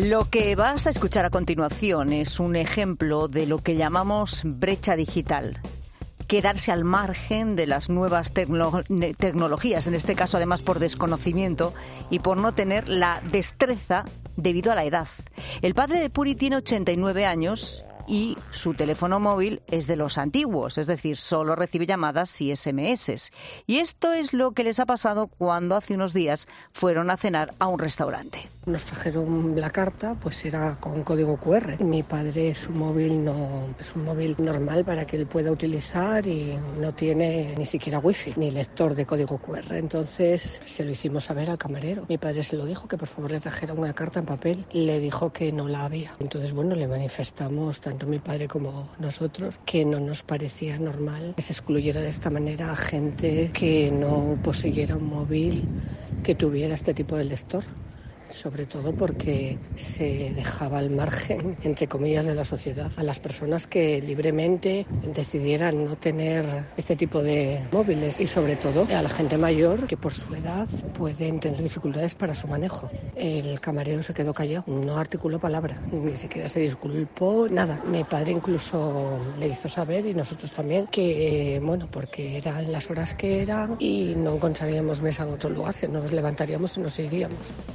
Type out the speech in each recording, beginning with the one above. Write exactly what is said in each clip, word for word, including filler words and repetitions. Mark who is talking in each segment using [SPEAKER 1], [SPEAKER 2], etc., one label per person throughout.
[SPEAKER 1] Lo que vas a escuchar a continuación es un ejemplo de lo que llamamos brecha digital. Quedarse al margen de las nuevas tecno- tecnologías, en este caso además por desconocimiento y por no tener la destreza debido a la edad. El padre de Puri tiene ochenta y nueve años y su teléfono móvil es de los antiguos, es decir, solo recibe llamadas y ese eme ese. Y esto es lo que les ha pasado cuando hace unos días fueron a cenar a un restaurante.
[SPEAKER 2] Nos trajeron la carta, pues era con código cu erre. Mi padre, su móvil no es un móvil normal para que él pueda utilizar y no tiene ni siquiera wifi ni lector de código cu erre. Entonces se lo hicimos saber al camarero. Mi padre se lo dijo que por favor le trajera una carta en papel. Le dijo que no la había. Entonces, bueno, le manifestamos tanto mi padre como nosotros que no nos parecía normal que se excluyera de esta manera a gente que no poseyera un móvil que tuviera este tipo de lector. Sobre todo porque se dejaba al margen, entre comillas, de la sociedad a las personas que libremente decidieran no tener este tipo de móviles y sobre todo a la gente mayor que por su edad pueden tener dificultades para su manejo. El camarero se quedó callado, no articuló palabra, ni siquiera se disculpó, nada. Mi padre incluso le hizo saber y nosotros también que, eh, bueno, porque eran las horas que eran y no encontraríamos mesa en otro lugar, si nos levantaríamos y nos iríamos.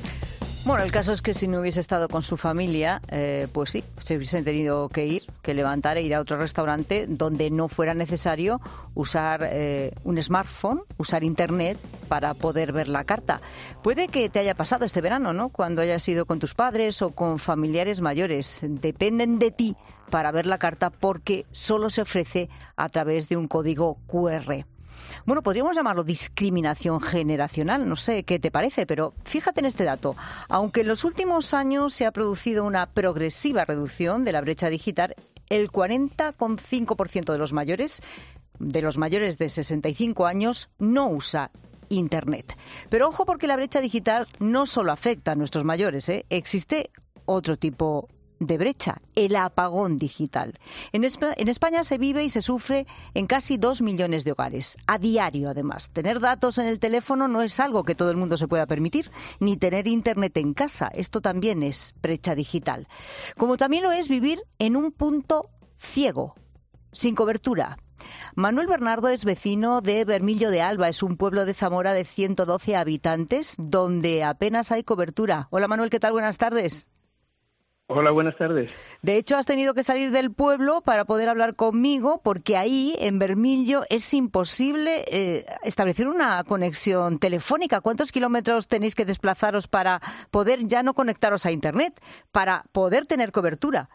[SPEAKER 1] Bueno, el caso es que si no hubiese estado con su familia, eh, pues sí, se hubiesen tenido que ir, que levantar e ir a otro restaurante donde no fuera necesario usar eh, un smartphone, usar internet para poder ver la carta. Puede que te haya pasado este verano, ¿no? Cuando hayas ido con tus padres o con familiares mayores. Dependen de ti para ver la carta porque solo se ofrece a través de un código cu erre. Bueno, podríamos llamarlo discriminación generacional, no sé qué te parece, pero fíjate en este dato. Aunque en los últimos años se ha producido una progresiva reducción de la brecha digital, el cuarenta coma cinco por ciento de los mayores, de los mayores de sesenta y cinco años, no usa Internet. Pero ojo, porque la brecha digital no solo afecta a nuestros mayores, ¿eh? Existe otro tipo de brecha, el apagón digital. En, Espa- en España se vive y se sufre en casi dos millones de hogares, a diario además. Tener datos en el teléfono no es algo que todo el mundo se pueda permitir, ni tener internet en casa. Esto también es brecha digital. Como también lo es vivir en un punto ciego, sin cobertura. Manuel Bernardo es vecino de Bermillo de Alba, es un pueblo de Zamora de ciento doce habitantes, donde apenas hay cobertura. Hola Manuel, ¿qué tal? Buenas tardes.
[SPEAKER 3] Hola, buenas tardes.
[SPEAKER 1] De hecho, has tenido que salir del pueblo para poder hablar conmigo porque ahí, en Bermillo, es imposible eh, establecer una conexión telefónica. ¿Cuántos kilómetros tenéis que desplazaros para poder ya no conectaros a Internet, para poder tener cobertura?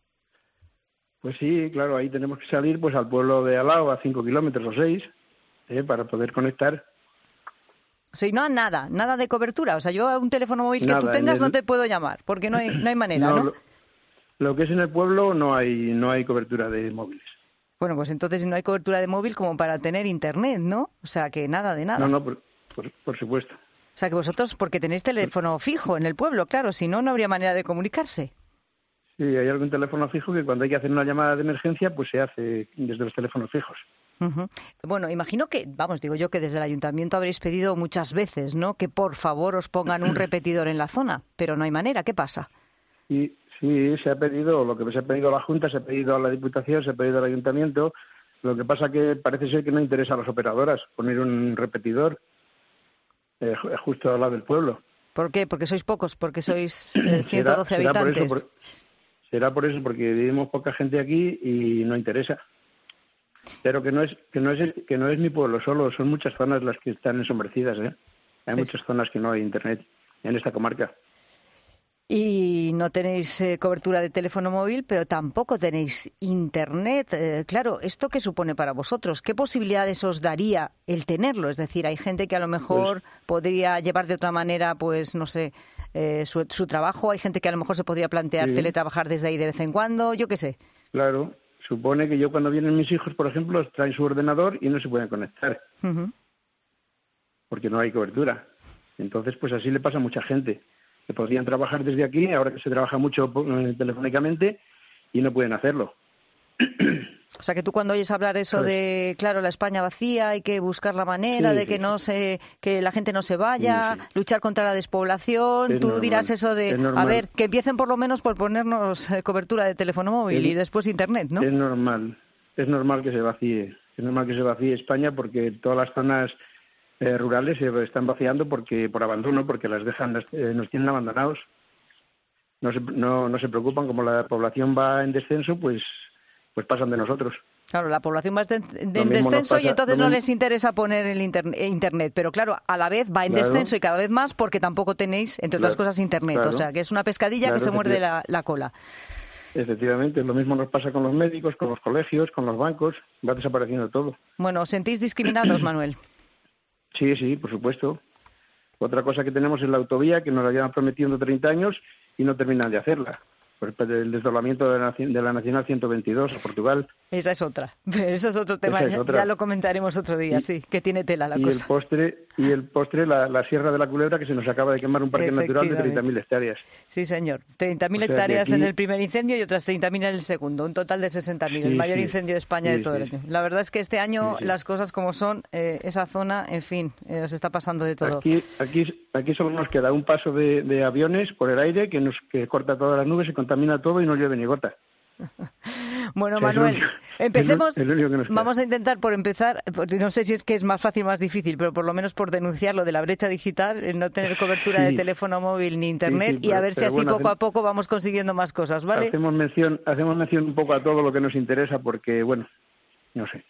[SPEAKER 3] Pues sí, claro, ahí tenemos que salir pues al pueblo de al lado, a cinco kilómetros o seis, eh, para poder conectar.
[SPEAKER 1] O sea, y no a nada, nada de cobertura. O sea, yo a un teléfono móvil que
[SPEAKER 3] Nada,
[SPEAKER 1] tú tengas
[SPEAKER 3] el...
[SPEAKER 1] no te puedo llamar, porque no hay, no hay manera, ¿no?
[SPEAKER 3] ¿no? Lo, lo que es en el pueblo no hay no hay cobertura de móviles.
[SPEAKER 1] Bueno, pues entonces no hay cobertura de móvil como para tener internet, ¿no? O sea, que nada de nada.
[SPEAKER 3] No, no, por, por, por supuesto.
[SPEAKER 1] O sea, que vosotros, porque tenéis teléfono fijo en el pueblo, claro, si no, no habría manera de comunicarse.
[SPEAKER 3] Sí, hay algún teléfono fijo que cuando hay que hacer una llamada de emergencia, pues se hace desde los teléfonos fijos.
[SPEAKER 1] Uh-huh. Bueno, imagino que, vamos, digo yo que desde el ayuntamiento habréis pedido muchas veces, ¿no?, que por favor os pongan un repetidor en la zona, pero no hay manera. ¿Qué pasa?
[SPEAKER 3] Sí, sí, se ha pedido, lo que se ha pedido a la Junta, se ha pedido a la Diputación, se ha pedido al Ayuntamiento. Lo que pasa que parece ser que no interesa a las operadoras poner un repetidor eh, justo al lado del pueblo.
[SPEAKER 1] ¿Por qué? Porque sois pocos, porque sois eh, ciento doce
[SPEAKER 3] será, será
[SPEAKER 1] habitantes.
[SPEAKER 3] Por eso, por, será por eso, porque vivimos poca gente aquí y no interesa. Pero que no es que no es que no es mi pueblo solo, son muchas zonas las que están ensombrecidas, ¿eh? Hay sí. muchas zonas que no hay internet en esta comarca.
[SPEAKER 1] Y no tenéis eh, cobertura de teléfono móvil, pero tampoco tenéis internet. Eh, claro, ¿esto qué supone para vosotros? ¿Qué posibilidades os daría el tenerlo? Es decir, hay gente que a lo mejor pues, podría llevar de otra manera, pues no sé, eh, su, su trabajo. Hay gente que a lo mejor se podría plantear sí. teletrabajar desde ahí de vez en cuando, yo qué sé.
[SPEAKER 3] Claro. Supone que yo cuando vienen mis hijos, por ejemplo, traen su ordenador y no se pueden conectar. Uh-huh. Porque no hay cobertura. Entonces, pues así le pasa a mucha gente. Que podrían trabajar desde aquí, ahora que se trabaja mucho eh, telefónicamente, y no pueden hacerlo.
[SPEAKER 1] O sea, que tú cuando oyes hablar eso
[SPEAKER 3] ¿sabes?
[SPEAKER 1] de, claro, la España vacía, hay que buscar la manera
[SPEAKER 3] Sí,
[SPEAKER 1] de
[SPEAKER 3] sí,
[SPEAKER 1] que
[SPEAKER 3] sí.
[SPEAKER 1] no se, que la gente no se vaya,
[SPEAKER 3] Sí, sí.
[SPEAKER 1] luchar contra la despoblación,
[SPEAKER 3] Es
[SPEAKER 1] tú
[SPEAKER 3] normal,
[SPEAKER 1] dirás eso de,
[SPEAKER 3] es
[SPEAKER 1] a
[SPEAKER 3] normal.
[SPEAKER 1] ver, que empiecen por lo menos por ponernos eh, cobertura de teléfono móvil
[SPEAKER 3] Es,
[SPEAKER 1] y después internet, ¿no?
[SPEAKER 3] es normal, es normal que se vacíe, es normal que se vacíe España porque todas las zonas eh, rurales se están vaciando porque por abandono, porque las dejan, eh, nos tienen abandonados. No se, no, no se preocupan, como la población va en descenso, pues, pues pasan de nosotros.
[SPEAKER 1] Claro, la población va en
[SPEAKER 3] Lo mismo nos
[SPEAKER 1] descenso y
[SPEAKER 3] pasa,
[SPEAKER 1] entonces
[SPEAKER 3] lo
[SPEAKER 1] no
[SPEAKER 3] mismo,
[SPEAKER 1] les interesa poner el internet, internet, pero claro, a la vez va en
[SPEAKER 3] claro,
[SPEAKER 1] descenso y cada vez más porque tampoco tenéis, entre otras
[SPEAKER 3] claro,
[SPEAKER 1] cosas, internet.
[SPEAKER 3] claro,
[SPEAKER 1] O sea, que es una pescadilla que
[SPEAKER 3] claro,
[SPEAKER 1] se muerde
[SPEAKER 3] efecti-
[SPEAKER 1] la, la cola.
[SPEAKER 3] efectivamente. Lo mismo nos pasa con los médicos, con los colegios, con los bancos, va desapareciendo todo.
[SPEAKER 1] Bueno, ¿os sentís discriminados, Manuel?
[SPEAKER 3] Sí, sí, por supuesto. Otra cosa que tenemos es la autovía, que nos la llevan prometiendo treinta años y no terminan de hacerla. Por el desdoblamiento de la, de la Nacional ciento veintidós a Portugal.
[SPEAKER 1] Esa es otra. Eso es otro tema.
[SPEAKER 3] Esa es
[SPEAKER 1] Ya,
[SPEAKER 3] otra.
[SPEAKER 1] ya lo comentaremos otro día,
[SPEAKER 3] Y,
[SPEAKER 1] sí, que tiene tela la
[SPEAKER 3] y
[SPEAKER 1] cosa.
[SPEAKER 3] el postre, y el postre la, la Sierra de la Culebra, que se nos acaba de quemar un parque natural de treinta mil hectáreas.
[SPEAKER 1] Sí, señor. treinta mil
[SPEAKER 3] O sea
[SPEAKER 1] hectáreas
[SPEAKER 3] que aquí...
[SPEAKER 1] en el primer incendio y otras treinta mil en el segundo. Un total de sesenta mil.
[SPEAKER 3] Sí,
[SPEAKER 1] el mayor
[SPEAKER 3] sí,
[SPEAKER 1] incendio de España
[SPEAKER 3] sí,
[SPEAKER 1] de todo
[SPEAKER 3] sí,
[SPEAKER 1] el año. La verdad es que este año
[SPEAKER 3] sí, sí.
[SPEAKER 1] las cosas como son, eh, esa zona, en fin, eh, os está pasando de todo.
[SPEAKER 3] Aquí, aquí, aquí solo nos queda un paso de, de aviones por el aire que nos que corta todas las nubes, se contamina todo y no llueve ni gota.
[SPEAKER 1] Bueno,
[SPEAKER 3] O sea,
[SPEAKER 1] Manuel,
[SPEAKER 3] es lo único,
[SPEAKER 1] empecemos.
[SPEAKER 3] es lo único que nos queda.
[SPEAKER 1] Vamos a intentar por empezar, porque no sé si es que es más fácil o más difícil, pero por lo menos por denunciar lo de la brecha digital, el no tener cobertura
[SPEAKER 3] Sí.
[SPEAKER 1] de teléfono móvil ni internet,
[SPEAKER 3] Sí, sí,
[SPEAKER 1] y a
[SPEAKER 3] pero-
[SPEAKER 1] ver si
[SPEAKER 3] pero
[SPEAKER 1] así
[SPEAKER 3] bueno,
[SPEAKER 1] poco
[SPEAKER 3] hacemos-
[SPEAKER 1] a poco vamos consiguiendo más cosas, ¿vale?
[SPEAKER 3] Hacemos mención, hacemos mención un poco a todo lo que nos interesa porque, bueno, no sé.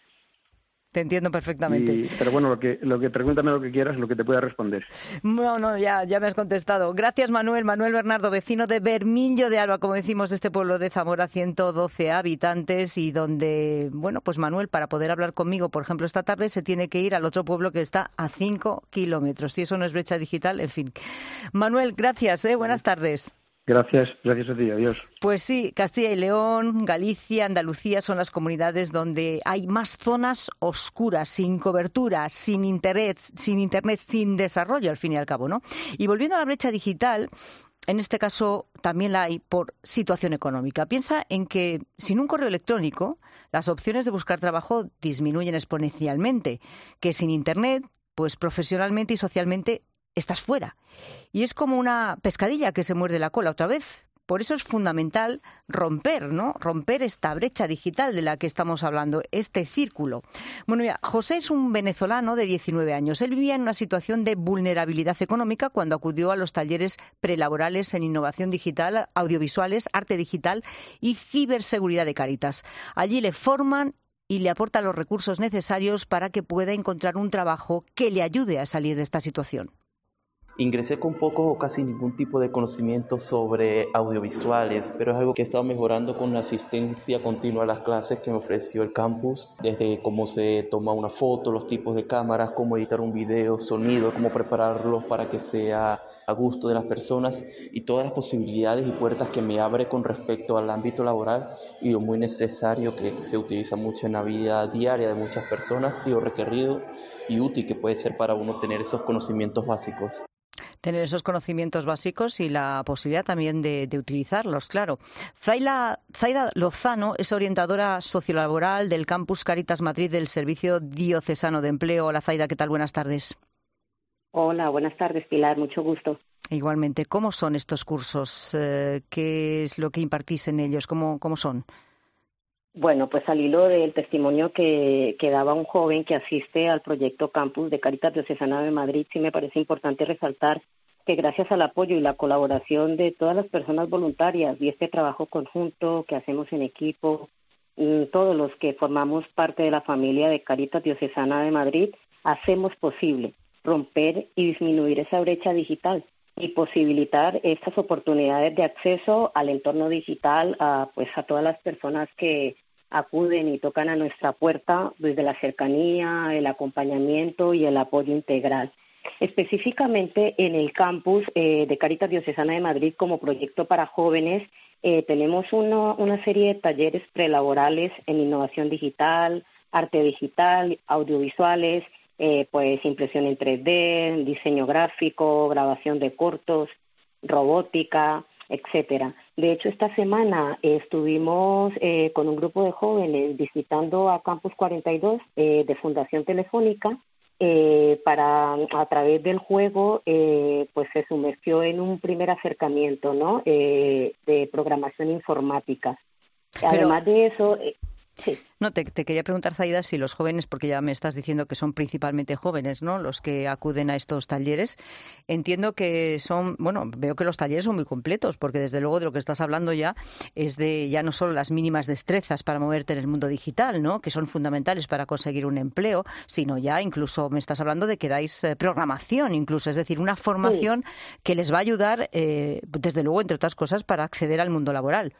[SPEAKER 1] Te entiendo perfectamente.
[SPEAKER 3] Y, pero bueno, lo que, lo que pregúntame lo que quieras, lo que te pueda responder.
[SPEAKER 1] No, no, ya, ya me has contestado. Gracias, Manuel. Manuel Bernardo, vecino de Bermillo de Alba, como decimos, de este pueblo de Zamora, ciento doce habitantes, y donde, bueno, pues Manuel, para poder hablar conmigo, por ejemplo, esta tarde, se tiene que ir al otro pueblo que está a cinco kilómetros. Si eso no es brecha digital, en fin. Manuel, gracias, ¿eh? Buenas tardes.
[SPEAKER 3] Gracias, gracias a ti, adiós.
[SPEAKER 1] Pues sí, Castilla y León, Galicia, Andalucía son las comunidades donde hay más zonas oscuras, sin cobertura, sin internet, sin internet, sin desarrollo, al fin y al cabo, ¿no? Y volviendo a la brecha digital, en este caso también la hay por situación económica. Piensa en que sin un correo electrónico las opciones de buscar trabajo disminuyen exponencialmente, que sin internet, pues profesionalmente y socialmente estás fuera. Y es como una pescadilla que se muerde la cola otra vez. Por eso es fundamental romper, ¿no? Romper esta brecha digital de la que estamos hablando, este círculo. Bueno, mira, José es un venezolano de diecinueve años. Él vivía en una situación de vulnerabilidad económica cuando acudió a los talleres prelaborales en innovación digital, audiovisuales, arte digital y ciberseguridad de Cáritas. Allí le forman y le aportan los recursos necesarios para que pueda encontrar un trabajo que le ayude a salir de esta situación.
[SPEAKER 4] Ingresé con poco o casi ningún tipo de conocimiento sobre audiovisuales, pero es algo que he estado mejorando con la asistencia continua a las clases que me ofreció el campus, desde cómo se toma una foto, los tipos de cámaras, cómo editar un video, sonido, cómo prepararlos para que sea a gusto de las personas y todas las posibilidades y puertas que me abre con respecto al ámbito laboral y lo muy necesario que se utiliza mucho en la vida diaria de muchas personas y lo requerido y útil que puede ser para uno tener esos conocimientos básicos.
[SPEAKER 1] Tener esos conocimientos básicos y la posibilidad también de, de utilizarlos, claro. Zaila, Zaida Lozano es orientadora sociolaboral del Campus Cáritas Madrid del Servicio Diocesano de Empleo. Hola, Zaida, ¿qué tal? Buenas tardes.
[SPEAKER 5] Hola, buenas tardes, Pilar, mucho gusto.
[SPEAKER 1] Igualmente, ¿cómo son estos cursos? Eh, ¿Qué es lo que impartís en ellos? ¿Cómo, cómo son?
[SPEAKER 5] Bueno, pues al hilo del testimonio que, que daba un joven que asiste al proyecto Campus de Cáritas Diocesana de Madrid, sí me parece importante resaltar que gracias al apoyo y la colaboración de todas las personas voluntarias y este trabajo conjunto que hacemos en equipo, todos los que formamos parte de la familia de Cáritas Diocesana de Madrid, hacemos posible romper y disminuir esa brecha digital y posibilitar estas oportunidades de acceso al entorno digital a, pues, a todas las personas que acuden y tocan a nuestra puerta desde la cercanía, el acompañamiento y el apoyo integral. Específicamente en el campus eh, de Cáritas Diocesana de Madrid como proyecto para jóvenes eh, tenemos uno, una serie de talleres prelaborales en innovación digital, arte digital, audiovisuales, eh, pues impresión en tres D, diseño gráfico, grabación de cortos, robótica, etcétera. De hecho, esta semana eh, estuvimos eh, con un grupo de jóvenes visitando a Campus cuarenta y dos eh, de Fundación Telefónica, eh, para a través del juego eh, pues se sumergió en un primer acercamiento, ¿no? Eh, de programación informática.
[SPEAKER 1] Pero...
[SPEAKER 5] Además de eso... Eh, Sí.
[SPEAKER 1] No, te, te quería preguntar, Zaida, si los jóvenes, porque ya me estás diciendo que son principalmente jóvenes, ¿no?, los que acuden a estos talleres. Entiendo que son, bueno, veo que los talleres son muy completos, porque desde luego de lo que estás hablando ya es de ya no solo las mínimas destrezas para moverte en el mundo digital, ¿no?, que son fundamentales para conseguir un empleo, sino ya incluso me estás hablando de que dais eh, programación, incluso, es decir, una formación sí. que les va a ayudar, eh, desde luego, entre otras cosas, para acceder al mundo laboral.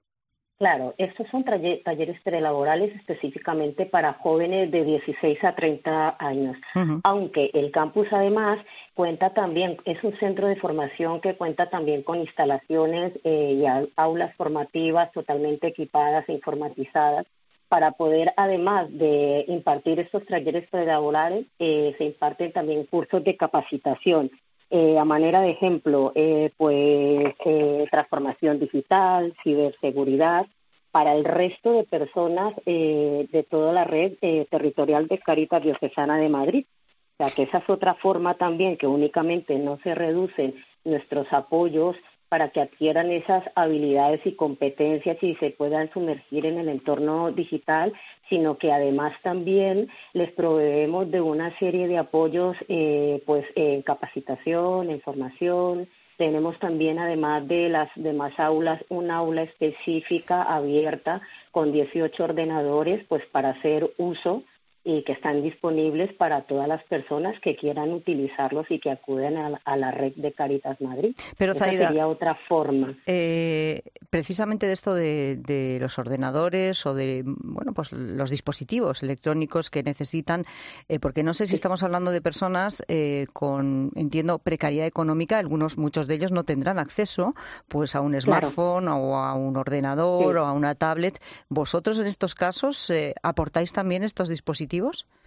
[SPEAKER 5] Claro, estos son talleres prelaborales específicamente para jóvenes de dieciséis a treinta años, uh-huh. aunque el campus además cuenta también, es un centro de formación que cuenta también con instalaciones eh, y aulas formativas totalmente equipadas e informatizadas para poder, además de impartir estos talleres prelaborales, eh, se imparten también cursos de capacitación. Eh, a manera de ejemplo, eh, pues eh, transformación digital, ciberseguridad, para el resto de personas eh, de toda la red eh, territorial de Cáritas Diocesana de Madrid. O sea, que esa es otra forma también, que únicamente no se reducen nuestros apoyos para que adquieran esas habilidades y competencias y se puedan sumergir en el entorno digital, sino que además también les proveemos de una serie de apoyos eh, pues en capacitación, en formación. Tenemos también, además de las demás aulas, una aula específica abierta con dieciocho ordenadores pues para hacer uso y que están disponibles para todas las personas que quieran utilizarlos y que acuden a la, a la red de Cáritas Madrid.
[SPEAKER 1] Pero,
[SPEAKER 5] Esa
[SPEAKER 1] Zaida,
[SPEAKER 5] sería otra forma.
[SPEAKER 1] Eh, precisamente de esto de, de los ordenadores o de bueno pues los dispositivos electrónicos que necesitan, eh, porque no sé si sí. estamos hablando de personas eh, con, entiendo, precariedad económica. Algunos, muchos de ellos no tendrán acceso pues a un smartphone claro. o a un ordenador sí. o a una tablet. ¿Vosotros en estos casos eh, aportáis también estos dispositivos?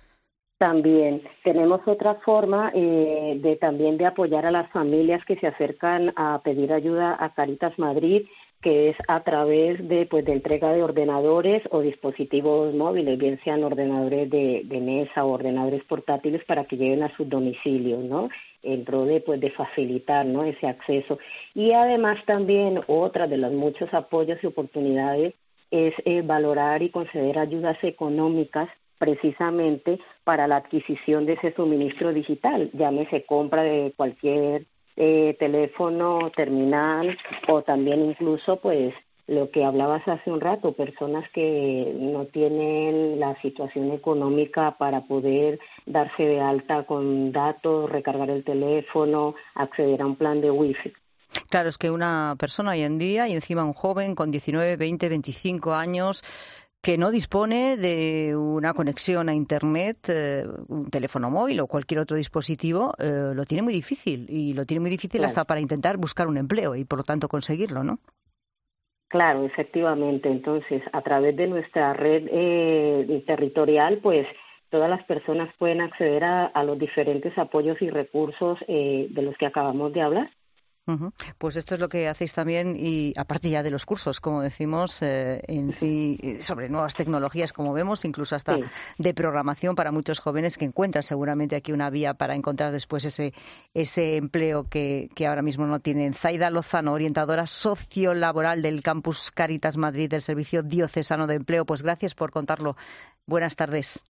[SPEAKER 5] También tenemos otra forma eh, de también de apoyar a las familias que se acercan a pedir ayuda a Cáritas Madrid, que es a través de pues de entrega de ordenadores o dispositivos móviles, bien sean ordenadores de, de mesa o ordenadores portátiles para que lleguen a sus domicilios, ¿no? En pro de pues de facilitar, ¿no?, ese acceso. Y además también otra de los muchos apoyos y oportunidades es eh, valorar y conceder ayudas económicas precisamente para la adquisición de ese suministro digital, llámese compra de cualquier eh, teléfono, terminal o también incluso pues lo que hablabas hace un rato, personas que no tienen la situación económica para poder darse de alta con datos, recargar el teléfono, acceder a un plan de wifi.
[SPEAKER 1] Claro, es que una persona hoy en día y encima un joven con diecinueve, veinte, veinticinco años que no dispone de una conexión a Internet, eh, un teléfono móvil o cualquier otro dispositivo, eh, lo tiene muy difícil. Y lo tiene muy difícil claro. hasta para intentar buscar un empleo y, por lo tanto, conseguirlo, ¿no?
[SPEAKER 5] Claro, efectivamente. Entonces, a través de nuestra red eh, territorial, pues todas las personas pueden acceder a, a los diferentes apoyos y recursos eh, de los que acabamos de hablar.
[SPEAKER 1] Uh-huh. Pues esto es lo que hacéis también, y aparte ya de los cursos, como decimos, eh, en sí, sobre nuevas tecnologías, como vemos, incluso hasta sí. de programación para muchos jóvenes que encuentran seguramente aquí una vía para encontrar después ese ese empleo que, que ahora mismo no tienen. Zaida Lozano, orientadora sociolaboral del Campus Cáritas Madrid del Servicio Diocesano de Empleo, pues gracias por contarlo. Buenas tardes.